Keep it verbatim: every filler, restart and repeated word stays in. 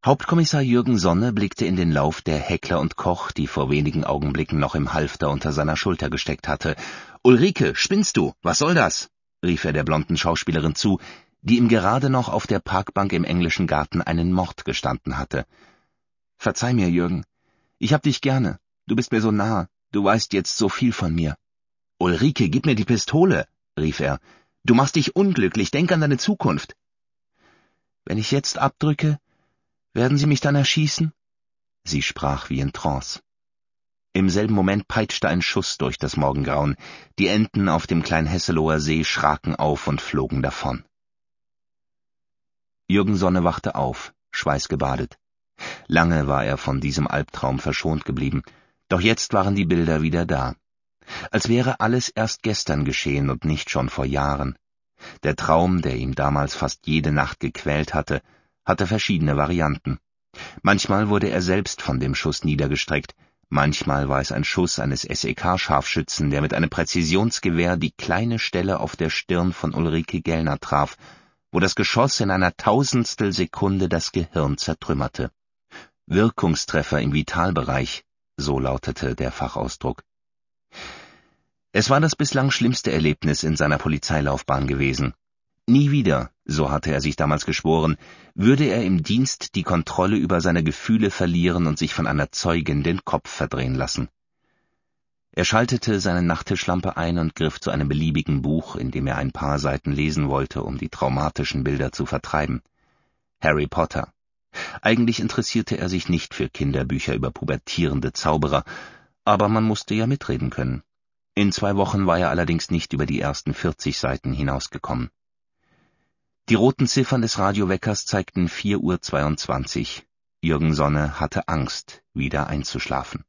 Hauptkommissar Jürgen Sonne blickte in den Lauf der Heckler und Koch, die vor wenigen Augenblicken noch im Halfter unter seiner Schulter gesteckt hatte. »Ulrike, spinnst du? Was soll das?« rief er der blonden Schauspielerin zu, die ihm gerade noch auf der Parkbank im englischen Garten einen Mord gestanden hatte. »Verzeih mir, Jürgen. Ich hab dich gerne. Du bist mir so nah. Du weißt jetzt so viel von mir.« »Ulrike, gib mir die Pistole«, rief er. »Du machst dich unglücklich. Denk an deine Zukunft.« »Wenn ich jetzt abdrücke, werden Sie mich dann erschießen?« Sie sprach wie in Trance. Im selben Moment peitschte ein Schuss durch das Morgengrauen. Die Enten auf dem Kleinhesseloher See schraken auf und flogen davon. Jürgen Sonne wachte auf, schweißgebadet. Lange war er von diesem Albtraum verschont geblieben, doch jetzt waren die Bilder wieder da. Als wäre alles erst gestern geschehen und nicht schon vor Jahren. Der Traum, der ihm damals fast jede Nacht gequält hatte, hatte verschiedene Varianten. Manchmal wurde er selbst von dem Schuss niedergestreckt, manchmal war es ein Schuss eines S E K-Scharfschützen, der mit einem Präzisionsgewehr die kleine Stelle auf der Stirn von Ulrike Gellner traf, wo das Geschoss in einer Tausendstel Sekunde das Gehirn zertrümmerte. Wirkungstreffer im Vitalbereich, so lautete der Fachausdruck. Es war das bislang schlimmste Erlebnis in seiner Polizeilaufbahn gewesen. Nie wieder, so hatte er sich damals geschworen, würde er im Dienst die Kontrolle über seine Gefühle verlieren und sich von einer Zeugin den Kopf verdrehen lassen. Er schaltete seine Nachttischlampe ein und griff zu einem beliebigen Buch, in dem er ein paar Seiten lesen wollte, um die traumatischen Bilder zu vertreiben. Harry Potter. Eigentlich interessierte er sich nicht für Kinderbücher über pubertierende Zauberer, aber man musste ja mitreden können. In zwei Wochen war er allerdings nicht über die ersten vierzig Seiten hinausgekommen. Die roten Ziffern des Radioweckers zeigten vier Uhr zweiundzwanzig. Jürgen Sonne hatte Angst, wieder einzuschlafen.